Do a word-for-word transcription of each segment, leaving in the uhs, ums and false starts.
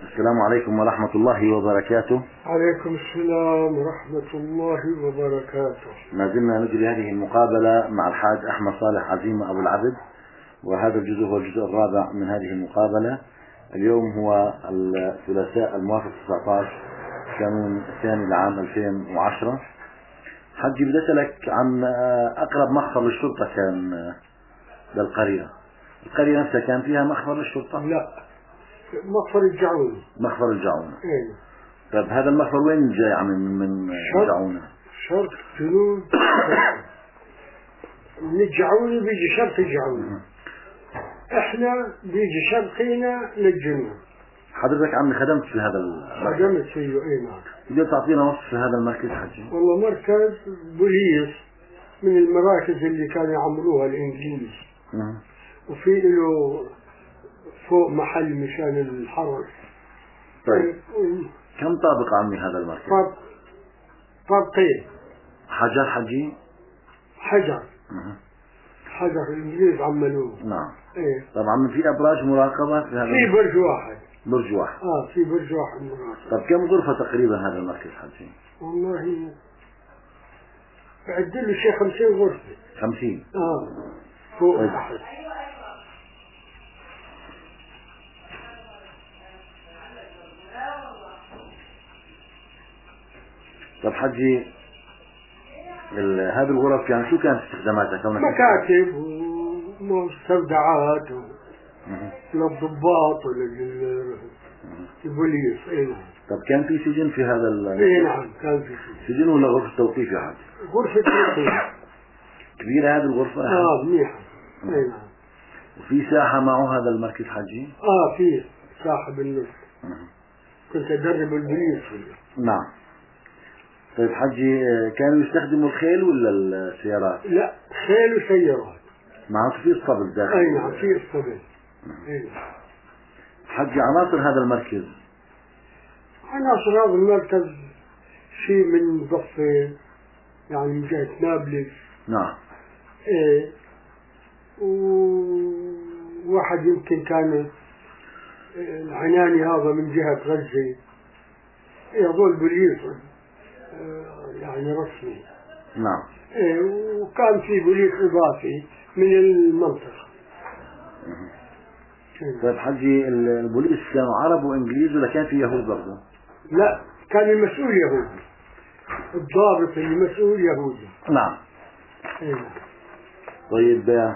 السلام عليكم ورحمة الله وبركاته. عليكم السلام ورحمة الله وبركاته. ما زلنا نجري هذه المقابلة مع الحاج أحمد صالح عزيمة أبو العبد، وهذا الجزء هو الجزء الرابع من هذه المقابلة. اليوم هو الثلاثاء الموافق تسعة عشر كانون الثاني لعام ألفين وعشرة. حجي بدي أسألك عن أقرب مخفر للشرطة كان للقرية. القرية نفسها كان فيها مخفر للشرطة؟ لا، مخفر الجعونة. مخفر الجعونة. ايه. طيب هذا المخفر وين جاي عم من الجعونة؟ شرق جنوب. من الجعونة بيجي شرق الجعونة، احنا بيجي شرقينا للجنوب. حضرتك عمي خدمت في هذا المركز؟ خدمت فيه. اي نعم. بدك تعطينا وصف في هذا المركز حجي؟ والله مركز بوليس من المراكز اللي كانوا يعملوها الانجليز، وفي له فوق محل مشان الحرس. طيب كم طابق عمي هذا المركز؟ طاب طابقين. حجر حجي؟ حجر. مه. حجر الانجليز عملوه. نعم. ايه. طبعا في ابراج مراقبة في هذا؟ في برج واحد. برج واحد. اه في برج واحد مراقبة. طب كم غرفة تقريبا هذا المركز حجي؟ والله بعد له شيء خمسين غرفة. خمسين؟ اه فوق طيب. تحت. طب حجي هذه الغرف يعني شو كانت استخداماتها؟ كونها مكاتب ومستودعات للضباط وللبوليس. اي نعم. طب كان في سجن في هذا ال اي نعم كان في سجن. سجن ولا غرفة توقيف يا حاج؟ غرفة توقيف. كبيرة هذه الغرفة؟ اه منيحة. اي نعم. وفي ساحة معه هذا المركز حجي؟ اه في ساحة بالنص. كنت ادرب البوليس فيه. نعم. طيب حجي كانوا يستخدموا الخيل ولا السيارات؟ لا، خيل وسيارات. معناته في اسطبل داخل؟ اي نعم في اسطبل. اي نعم. حجي عناصر هذا المركز؟ عناصر هذا المركز شيء من ضفين، يعني من جهة نابلس. نعم. ايه. وواحد يمكن كان العناني هذا من جهة غزة. ايه هذول بوليس يعني رسمي. نعم. ايه. وكان في بوليس اضافي من المنطقة. طيب حجي البوليس كانوا عرب وانجليز ولا كان في يهود برضه؟ لا، كان المسؤول يهودي. الضابط المسؤول يهودي. نعم. ايه. طيب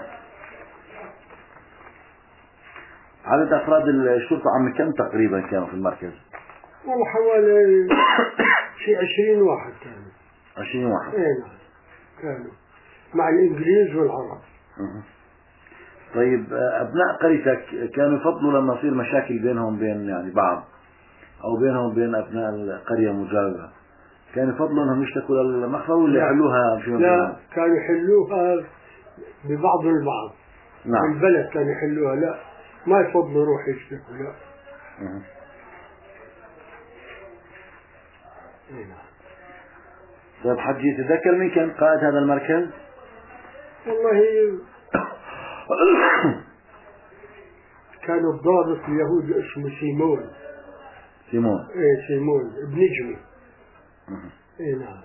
عدد افراد الشرطة عم كم تقريبا كانوا في المركز؟ والله حوالي شيء عشرين واحد كانوا. عشرين واحد؟ ايه نعم كانوا مع الانجليز والعرب. أه. طيب ابناء قريتك كانوا يفضلوا لما يصير مشاكل بينهم بين يعني بعض او بينهم بين ابناء القرية المجاورة، كانوا يفضلوا انهم يشتكوا للمخفر ولا يحلوها في لا، كانوا يحلوها ببعض البعض. نعم. البلد كانوا يحلوها، لا ما يفضلوا يروح يشتكوا. لا. أه. طيب حجي تذكر مين كان قائد هذا المركز؟ والله كان الضابط اليهودي اسمه سيمون. سيمون؟ ايه سيمون ابن نجمي. ايه نعم.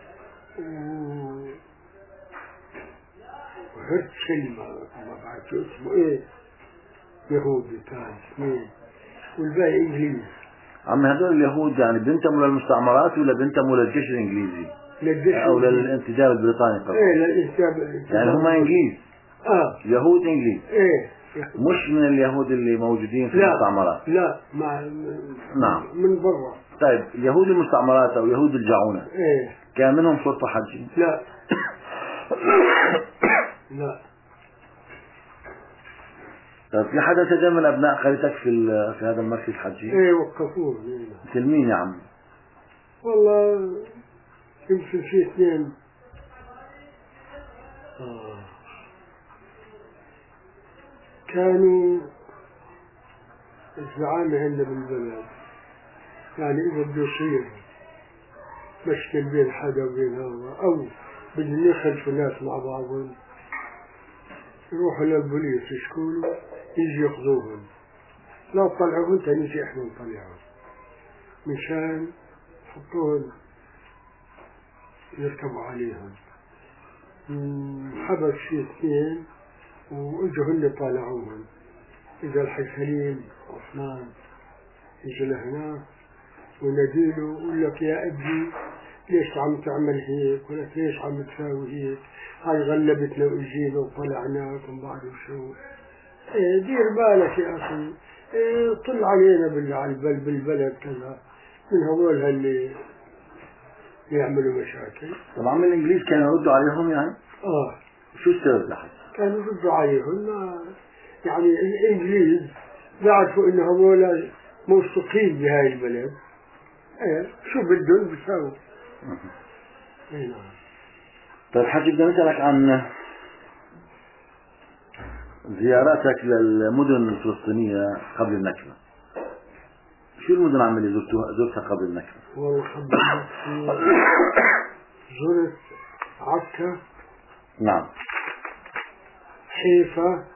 وهرتشل ما بعرف اسمه ايه، يهودي كان اثنين والباقي انجليزي. عم هذول اليهود يعني بينتموا للمستعمرات ولا بينتموا للجيش الانجليزي؟ للجيش او للانتداب البريطاني قبل؟ ايه للانتداب. يعني هم انجليز؟ اه يهود انجليز؟ ايه. مش من اليهود اللي موجودين في لا. المستعمرات؟ لا مع نعم من برا. طيب يهود المستعمرات او يهود الجعونة ايه كان منهم شرطة حجي؟ لا. لا. طيب في حدا سجن من ابناء قريتك في في هذا المركز حجي؟ ايه وقفوه. مثل مين يا عم؟ والله يمكن في اثنين. آه. كانوا الزعامة عندنا بالبلد، يعني إذا بده يصير مشكل بين حدا وبين هذا أو بدهم يخلفوا ناس مع بعضهم يروحوا للبوليس يشكوا له يجي ياخذوهم. لا تطلعوهن تنجي احنا نطلعهم مشان يحطوهن يركبوا عليهم. حبس شي اثنين واجهن طالعوهن، اجا الحي سليم عثمان يجي لهنا ونديله ويقول لك يا ابني ليش عم تعمل هيك، ولا ليش عم تساوي هيك، هاي غلبتنا واجينا وطلعناك وما بعرف شو. ايه دير بالك يا اخي، ايه طل علينا بالبلد بالبلد كذا من هذول اللي يعملوا مشاكل. طبعا من الانجليز كانوا يردوا عليهم يعني؟ اه شو السبب لحد؟ كانوا يردوا عليهم يعني الانجليز بيعرفوا انه هذول موثوقين بهاي البلد. ايه شو بدهم بيساووا. اي نعم. طيب حاج بدنا نسألك عن زياراتك للمدن الفلسطينية قبل النكبة. شو المدن عم اللي زرتوها زرتها قبل النكبة؟ والله قبل النكبة زرت عكا. نعم. حيفا.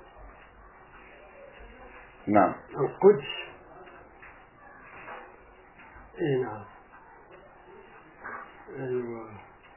نعم. القدس. اي نعم. ايوه.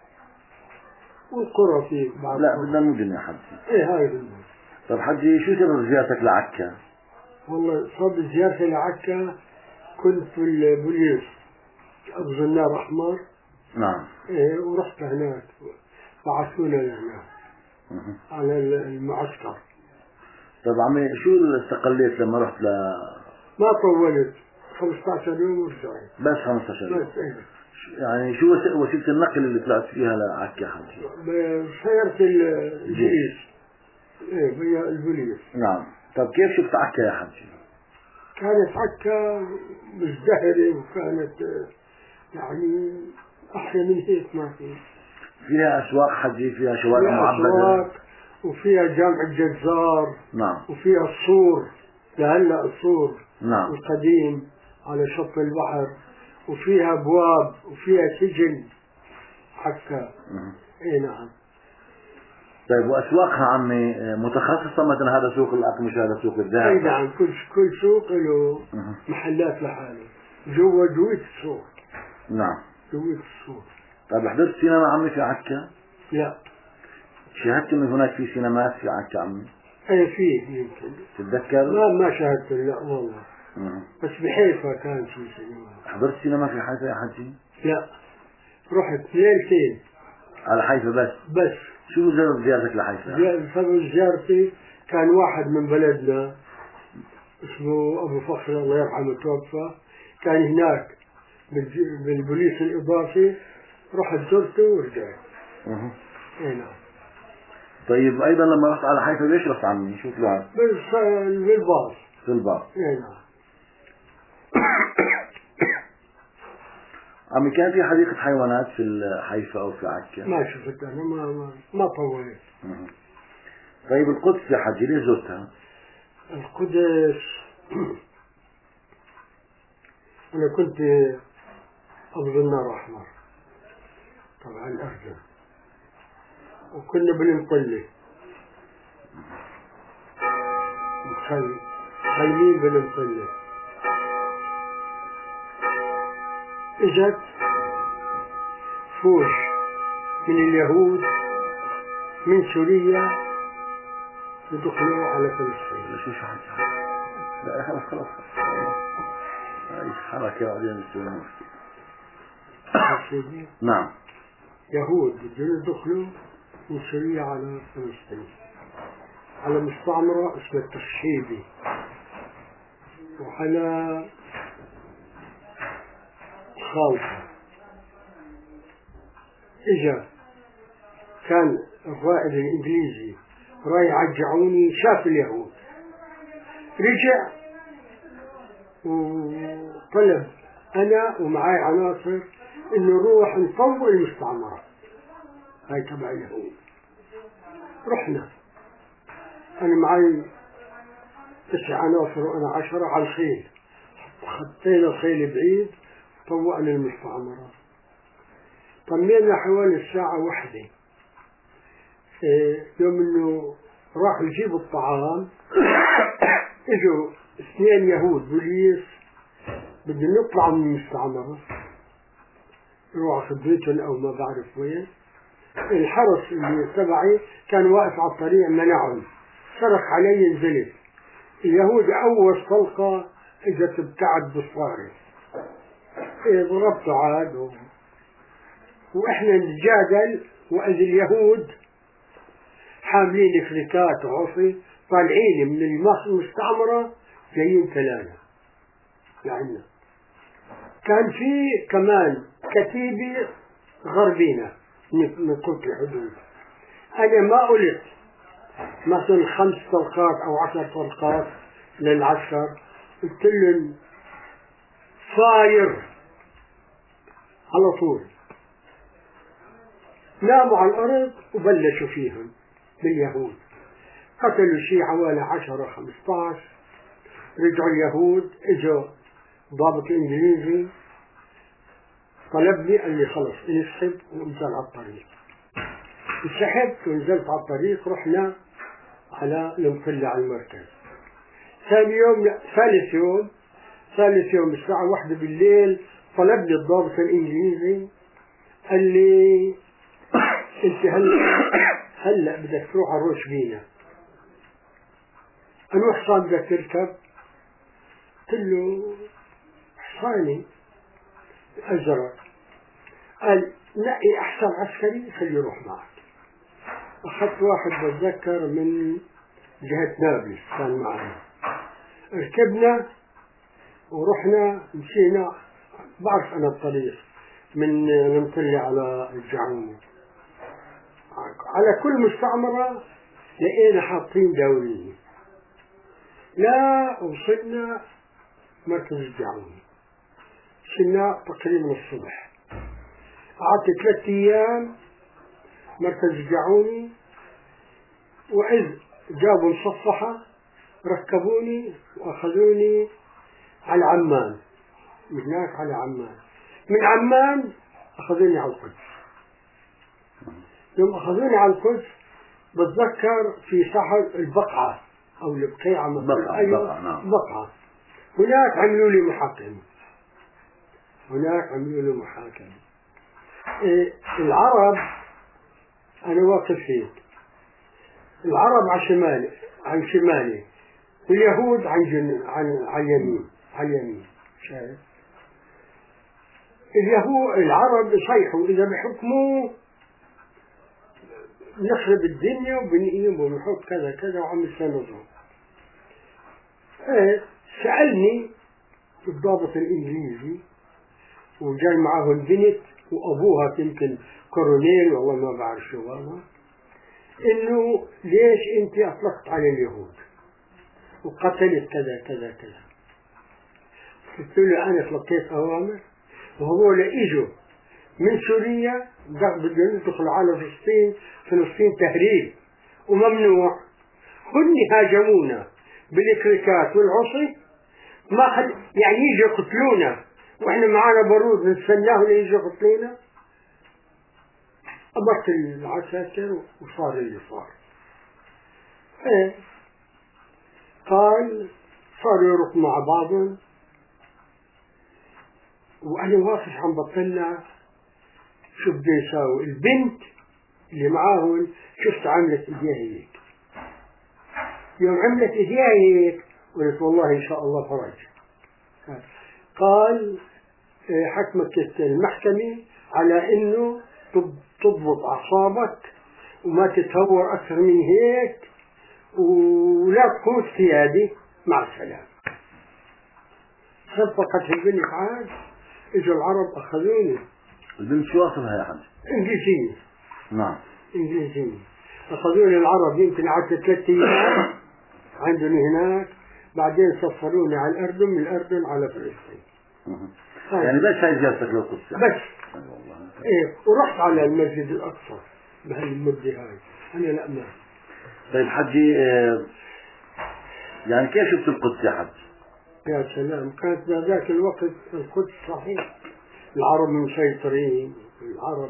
والقرى في بعض. لا بدنا المدن يا حجي. ايه هاي المدن. طيب حجي شو سبب زيارتك لعكا؟ والله سبب زيارتي لعكا كنت في البوليس أبو زنار أحمر. نعم. ايه ورحت هناك بعثونا لهناك على المعسكر. طيب عمي شو اللي استقليت لما رحت ل ما طولت خمسة عشر يوم ورجعت. بس خمسة عشر يوم. بس ايه. يعني شو وسيلة النقل اللي طلعت فيها لعكا حجي؟ بسيارة البوليس. ايه هي البوليس. نعم. طيب كيف شفت عكا يا حجي؟ كانت عكا مزدهرة وكانت يعني أحلى من هيك ما في. فيها أسواق حجي، فيها شوارع معبدة. أسواق وفيها جامع الجزار. نعم. وفيها السور لهلا السور. نعم. القديم على شط البحر، وفيها أبواب وفيها سجن عكا. اي نعم. طيب وأسواقها عمي متخصصة مثلا هذا سوق الأقمشة هذا سوق الذهب؟ اي نعم. كل كل سوق له محلات لحاله جوا جوية السوق. نعم. جوية السوق. طيب حضرت سينما عمي في عكا؟ لا. شاهدت من هناك في سينمات في عكا عمي؟ اي فيه يمكن. تتذكر؟ ما ما شاهدت لا والله. مه. بس بحيفا كان في سينما. حضرت سينما في حيفا يا حجي؟ لا. رحت ليلتين على حيفا بس؟ بس. شو سبب زيارتك لحيفا؟ سبب زيارتي كان واحد من بلدنا اسمه أبو فخر الله يرحمه توفى، كان هناك بالبوليس الإضافي، رحت زرته ورجعت. اها. اي نعم. طيب أيضا لما رحت على حيفا ليش رحت عمي؟ شو طلعت؟ بالباص. في الباص. اي نعم. عمي كان في حديقة حيوانات في حيفا أو في عكا؟ ما شفت أنا ما ما, ما طولت. اها. طيب القدس يا حجي ليش زرتها؟ القدس أنا كنت أبو زنار أحمر طبعا الأردن، وكنا بنمطلي مخل خيمين بنمطلي. اجت فوج من اليهود من سوريا يدخلوا على فلسطين. شو شو حكي؟ لا خلاص خلاص هاي حركة بعدين تسوي مشكلة. نعم. يهود بدهم يدخلوا من سوريا على فلسطين على مستعمرة اسمها التخشيبي وعلى خالصة. اجا كان الرائد الانجليزي رايح يرجعوني، شاف اليهود رجع وطلب انا ومعاي عناصر انه نروح نطوق المستعمرة هاي تبع اليهود. رحنا انا معي تسع عناصر وانا عشرة على الخيل، خطينا الخيل بعيد طوقنا المستعمرة. طمينا حوالي الساعة واحدة. إيه يوم انه راحوا يجيبوا الطعام اجوا اثنين يهود بوليس بدهم يطلعوا من المستعمرة يروحوا خدمتهم أو ما بعرف وين. الحرس اللي تبعي كان واقف على الطريق منعهم، صرخ علي نزلت. اليهود أول طلقة إجت ابتعد بصاري، إيه ضربته عاد و... وإحنا نتجادل، وإذ اليهود حاملين فلكات وعصي طالعين من المستعمرة جايين ثلاثة لعنا. كان في كمان كتيبة غربينا من قوة الحدود. أنا ما قلت مثلا خمس طلقات أو عشر طلقات للعسكر، قلت لهم فاير على طول. ناموا على الأرض وبلشوا فيهم باليهود، قتلوا شيء حوالي عشرة خمسة عشر. رجعوا اليهود، اجوا ضابط انجليزي طلبني، قال لي خلص انسحب وانزل على الطريق. انسحبت ونزلت على الطريق، رحنا على المطلة على المركز. ثاني يوم ثالث يوم ثالث يوم الساعة واحدة بالليل طلبني الضابط الانجليزي، قال لي انت هلا هلا بدك تروح على روش بينا، أنا حصان بدك تركب؟ قلت له حصاني أزرق. قال نقي أحسن عسكري خليه يروح معك. أخذت واحد بتذكر من جهة نابلس كان معنا، ركبنا ورحنا مشينا، بعرف أنا الطريق من نمطلع على الجعونة. على كل مستعمرة لقينا حاطين دورين. لا وصلنا مركز الجعونة، وصلنا تقريبا الصبح. قعدت ثلاثة أيام مركز الجعوني، وإذ جابوا مصفحة ركبوني وأخذوني على عمان، من هناك على عمان، من عمان أخذوني على القدس. يوم أخذوني على القدس بتذكر في ساحة البقعة أو البقيعة، بقعة أيوة بقعة نعم. بقعة. هناك عملوا لي محاكمة، هناك عملوا لي محاكمة. إيه العرب أنا واقف هيك، العرب على شمالي عن شمالي، واليهود عن جن... عن على اليمين على اليمين. شايف اليهود العرب يصيحوا إذا بحكموا نخرب الدنيا وبنقيم ونحط كذا كذا وعم يستنظروا. ايه سألني الضابط الإنجليزي، وجاي معه البنت وأبوها يمكن كورونيل والله ما بعرف شو والله، إنه ليش أنت أطلقت على اليهود وقتلت كذا كذا كذا. قلت له أنا تلقيت أوامر، وهو إجوا من سوريا بدهم يدخلوا على فلسطين، فلسطين تهريب وممنوع. هن هاجمونا بالكريكات والعصي، ما حد يعني يجوا يقتلونا واحنا معانا بارود نستناهم يجوا يقتلونا. أمرت العساكر وصار اللي صار. ايه قال صاروا يروحوا مع بعضهم، وأنا واقف عم بطلع شو بدي يساوي. البنت اللي معاهم شفت عملت ايديها هيك، يوم عملت ايديها هيك قلت والله ان شاء الله فرج. قال حكمت المحكمة على انه تضبط اعصابك وما تتهور اكثر من هيك ولا تقود سيادي، مع السلامة. صفقت البنت عاد، اجوا العرب اخذوني. البنت شو أصلها يا حاج؟ انجليزية. نعم انجليزية. أخذوني العرب يمكن قعدت ثلاثة أيام عندهم هناك، بعدين سفروني على الأردن، من الأردن على فلسطين. يعني بس هاي زيارتك للقدس بس إيه، ورحت على المسجد الأقصى بهالمدة هاي أنا لا ما. طيب حجي آه يعني كيف شفت القدس يا حج؟ يا سلام، كانت بذاك الوقت القدس صحيح العرب مسيطرين، العرب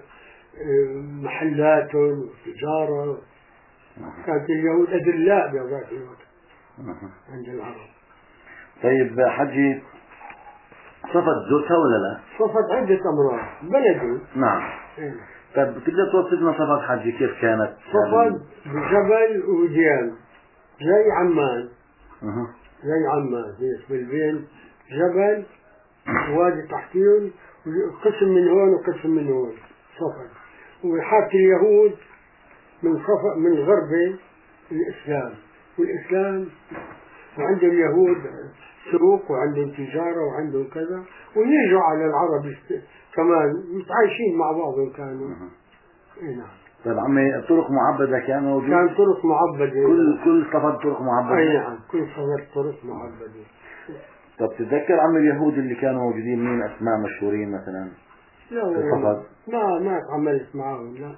محلاتهم وتجارة، كانت اليهود أدلاء بذاك الوقت عند العرب. طيب حجي، صفد زرتها ولا لا؟ صفد عدة أمراض بلدي. نعم. إيه. طيب تقدر توصف لنا صفد حجي كيف كانت؟ صفد بجبل وديان زي عمان. أه. زي عمان هيك بالبين جبل وادي تحتيهم، قسم من هون وقسم من هون صفد. وحاط اليهود من صفد من غربه الإسلام، والإسلام وعندهم اليهود سوق وعندهم تجارة وعندهم كذا، ويجوا على العرب كمان متعايشين مع بعضهم كانوا. اي نعم. طيب عمي، الطرق معبدة كان موجود؟ كان طرق معبدة. كل كل صفد طرق معبدة؟ اي نعم، كل صفد طرق معبدة. طب تتذكر عم اليهود اللي كانوا موجودين مين أسماء مشهورين مثلا؟ لا الصفد؟ ما ما تعاملت معهم. لا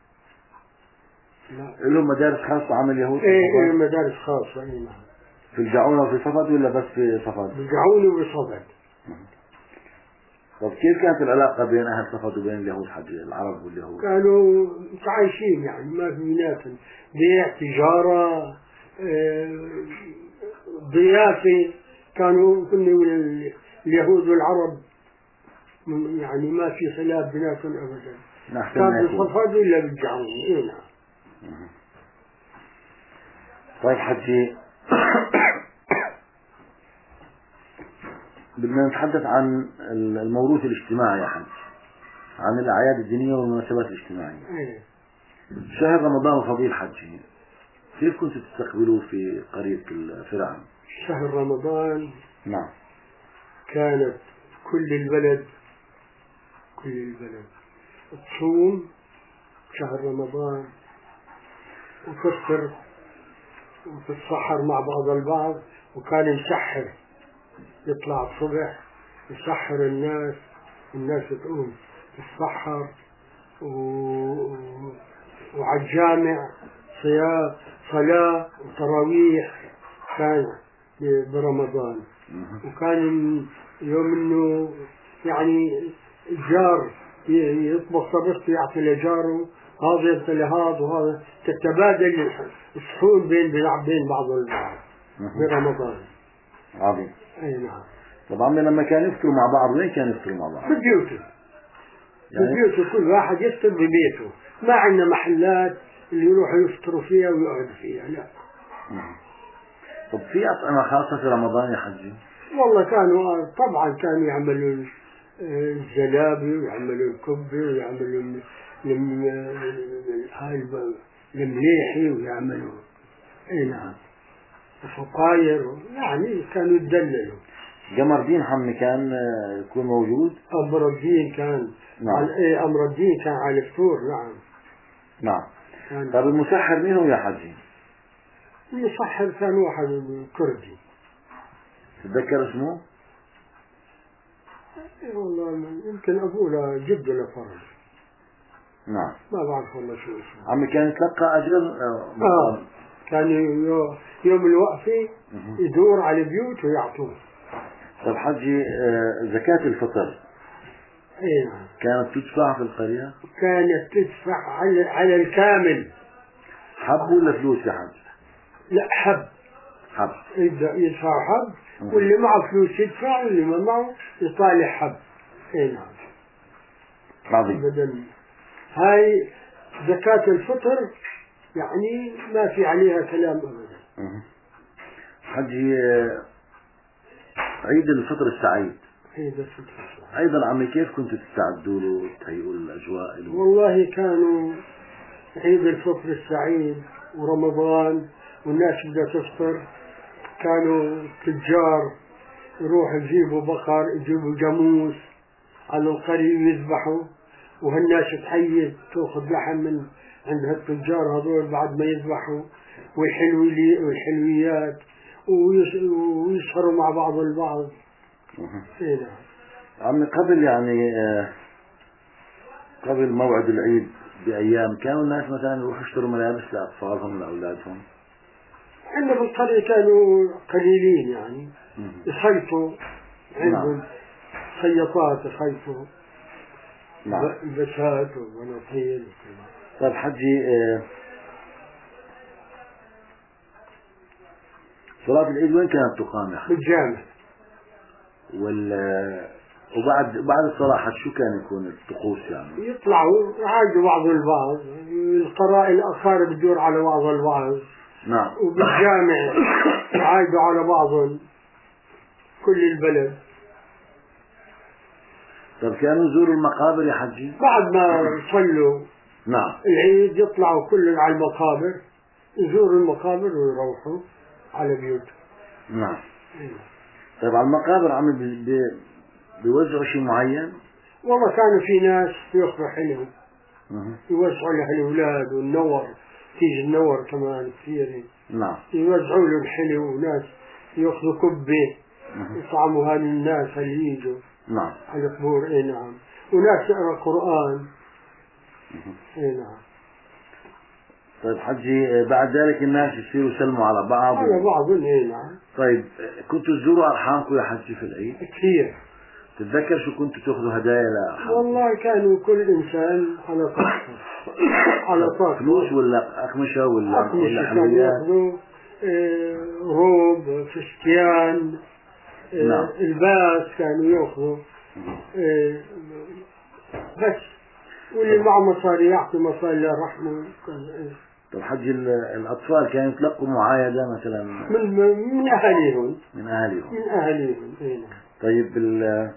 لا. لهم مدارس خاصة عم اليهود؟ ايه ايه مدارس خاصة. اي نعم. في الجعونة وفي صفد ولا بس في صفد؟ بالجعونة وبصفد. طب كيف كانت العلاقة بين أهل صفد وبين اليهود حجي، العرب واليهود؟ كانوا متعايشين يعني ما في بيناتهم بيع تجارة ضيافة. كانوا كنا اليهود والعرب يعني ما في خلاف بيناتهم أبدا. كان بالصفد ولا بالجعون. إيه نعم. طيب حجي، بدنا نتحدث عن الموروث الاجتماعي يا حج، عن الأعياد الدينية والمناسبات الاجتماعية. إيه. شهر رمضان الفضيل حجي، كيف كنتوا تستقبلوه في قرية الفرعون؟ شهر رمضان نعم. كانت كل البلد كل البلد تصوم شهر رمضان وتفطر وتتسحر مع بعض البعض، وكان يسحر، يطلع الصبح يسحر الناس، الناس تقوم تتسحر و... وعلى الجامع صيام صلاة وتراويح كان برمضان. وكان يوم انه يعني الجار يطبخ طبخ يعطي لجاره، هذا يعطي لهذا، وهذا تتبادل السحور بين بين بعض البعض برمضان. عظيم. اي نعم. طبعا لما كانوا يفطروا مع بعض وين كانوا يفطروا مع بعض؟ ببيوته. يعني ببيوته، كل واحد يفطر ببيته، ما عندنا محلات اللي يروحوا يفطروا فيها ويقعدوا فيها، لا. طب في أطعمة خاصة في رمضان يا حجي؟ والله كانوا طبعا كانوا يعملوا الجلابي ويعملوا الكبة ويعملوا هاي المليحي ويعملوا اي نعم الفطاير، يعني كانوا يتدللوا. قمر الدين حمي كان يكون موجود؟ أمر الدين كان. نعم. ايه أمر الدين كان على الفطور. نعم. نعم. كان. طب المسحر مين هو يا حجي؟ المسحر كان واحد كردي. تتذكر اسمه؟ إيه والله يمكن أقول جد ولا فرج. نعم. ما بعرف والله شو اسمه. عمي كان يتلقى أجرا؟ آه كان يوم الوقفة يدور على البيوت ويعطوه. طب حجي، زكاة الفطر اي نعم كانت تدفع في القرية؟ كانت تدفع على على الكامل. حب ولا فلوس يا حج؟ لا حب. حب. يبدأ يدفع حب، واللي معه فلوس يدفع، واللي ما معه يطالع حب. اي نعم. عظيم. بدل هاي زكاة الفطر يعني ما في عليها كلام أبدا. حجي، عيد الفطر السعيد. عيد الفطر السعيد أيضا عمي كيف كنتوا تستعدوا له وتهيئوا الأجواء له؟ والله كانوا عيد الفطر السعيد ورمضان والناس بدها تفطر، كانوا تجار يروحوا يجيبوا بقر، يجيبوا جاموس على القرية ويذبحوا، وهالناس تحيي تأخذ لحم من عند هالتجار هذول بعد ما يذبحوا، والحلويات ويسهروا مع بعض البعض. نعم. عمي قبل يعني قبل موعد العيد بأيام كانوا الناس مثلا يروحوا يشتروا ملابس لأطفالهم لأولادهم؟ عندنا بالقرية كانوا قليلين يعني يخيطوا، عندهم خياطات يخيطوا. نعم. بسات وبناطيل وكذا. طيب حجي، صلاة العيد وين كانت تقام يا حاج؟ بالجامع. وال وبعد بعد الصلاة حج شو كان يكون الطقوس يعني؟ يطلعوا يعايدوا بعض البعض، القراء الأقارب تدور على بعض البعض. نعم. وبالجامع يعايدوا على بعض كل البلد. طيب كانوا يزوروا المقابر يا حجي؟ بعد ما يصلوا نعم العيد يطلعوا كلهم على المقابر، يزوروا المقابر ويروحوا على بيوتهم. نعم. طيب على المقابر عم بي... بي... بيوزعوا شيء معين؟ والله كانوا في ناس ياخذوا حلو مه. يوزعوا له الأولاد والنور، تيجي النور كمان كثير. نعم. يوزعوا له الحلو، وناس ياخذوا كبة يطعموا هذه الناس اللي يجوا نعم على القبور. اي نعم. وناس يقرأ قرآن. اي نعم. طيب حجي بعد ذلك الناس يصيروا يسلموا على بعض على و... بعضهم. اي نعم. طيب كنتوا تزوروا أرحامكم يا حجي في العيد؟ كثير. تتذكر شو كنتوا تاخذوا هدايا لأرحامكم؟ والله كانوا كل إنسان على طاقته على طاقته. فلوس ولا أقمشة ولا أقمشة ولا كانوا حلويات؟ ياخذوا آه، روب، فستيان، آه، نعم. الباس كانوا ياخذوا. آه، بس واللي معه مصاري يعطي مصاري للرحمة. طب حجي الأطفال كانوا يتلقوا معايدة مثلا من من أهاليهم. من أهلهم؟ من أهاليهم. إيه. طيب ال...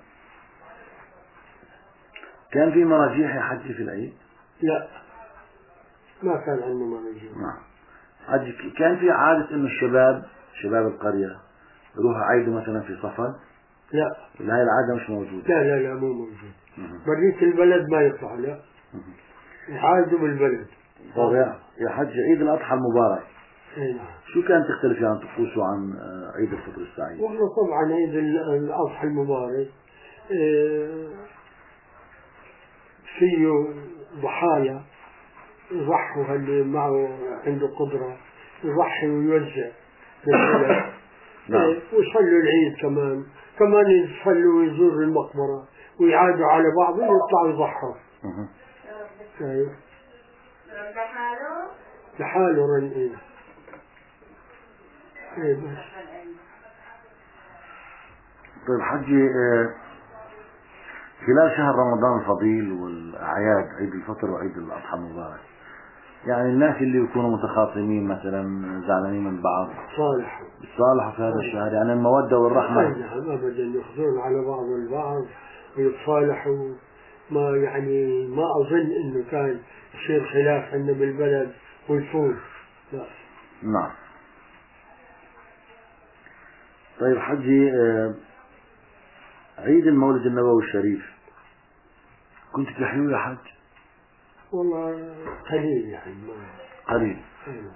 كان في مراجيح يا حجي في العيد؟ لا، ما كان عنده مراجيح. نعم. حجي كان في عادة إنه الشباب شباب القرية يروحوا عيدوا مثلا في صفد؟ لا لا هاي العادة مش موجودة. لا لا لا مو موجود. بريت البلد ما يطلع. لا يعايدوا بالبلد. طيب يا يا حج عيد الأضحى المبارك إيه. شو كانت تختلف عن طقوسه عن عيد الفطر السعيد؟ والله طبعا عيد الأضحى المبارك إيه فيه ضحايا يضحوا اللي معه عنده قدرة يضحي ويوزع بالبلد. نعم. إيه ويصلوا العيد كمان كمان يصلوا ويزوروا المقبرة ويعادوا على بعض ويطلعوا يضحوا. ايه لحاله لحاله رن. ايه ايه بس. طيب حجي خلال شهر رمضان الفضيل والأعياد عيد الفطر وعيد الأضحى المبارك يعني الناس اللي يكونوا متخاصمين مثلا زعلانين من بعض صالح صالحوا في هذا الشهر يعني المودة والرحمة؟ نعم أبدا يأخذون على بعض البعض ويتصالحوا. ما يعني ما أظن إنه كان يصير خلاف عندنا بالبلد والفوز. لا. نعم. طيب حجي عيد المولد النبوي الشريف كنت تحيوه يا حج؟ والله قليل يعني قليل. أيوة.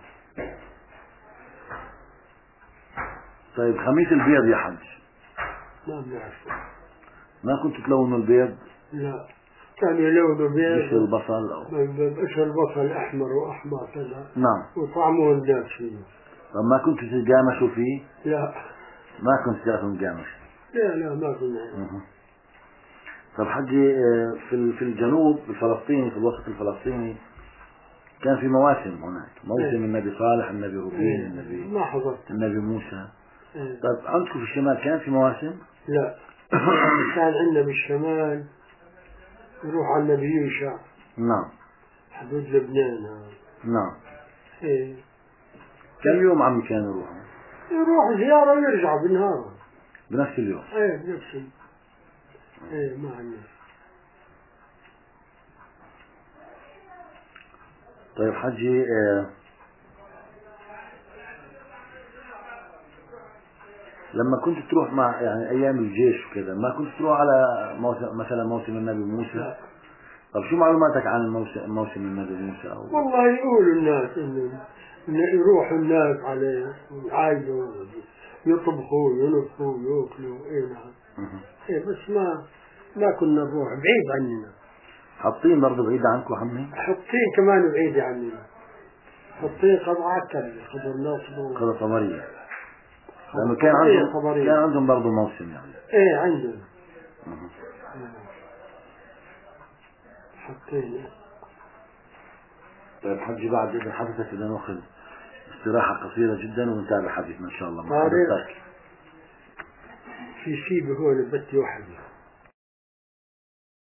طيب خميس البيض يا حج ما بنعرفه. ما كنت تلونوا البيض؟ لا كان يلونوا بيض بشر البصل أو بشر البصل أحمر وأحمر كذا. نعم. وطعموه الناس فيه. طب ما كنت تتجامشوا فيه؟ لا ما كنت تأخذوا مجامش؟ لا لا ما كنا. طب حجي في في الجنوب الفلسطيني في الوسط الفلسطيني كان في مواسم هناك موسم إيه. النبي صالح النبي روبين إيه. النبي ما حضرت. النبي موسى. إيه. طيب عندكم في الشمال كان في مواسم؟ لا كان عندنا بالشمال يروح على النبي يوشع. نعم. حدود لبنان. نعم. إيه. كم يوم عم كان يروح؟ يروح زيارة ويرجع بالنهار. بنفس اليوم؟ ايه بنفس ال... ايه ما عندنا. طيب حجي آه لما كنت تروح مع يعني ايام الجيش وكذا ما كنت تروح على موسم مثلا موسم النبي موسى؟ لا. طب شو معلوماتك عن الموسم موسم النبي موسى؟ أو والله يقولوا الناس انه يروحوا الناس عليه ويعايدوا يطبخوا وينفخوا وياكلوا. ايه نعم. ايه بس ما ما كنا نروح بعيد عننا. حاطين برضه بعيد عنكم عمي؟ حطين كمان بعيد عننا. حطين قطعة كذا خضر ناصب قرى طمرية لأنه كان عندهم إيه كان عندهم برضه موسم يعني. ايه عندهم. حطين. طيب حجي بعد إذا حدثت إذا نأخذ استراحة قصيرة جدا ونتابع حديثنا إن شاء الله مع طارق حضرتك. في سيبه هون بدي واحد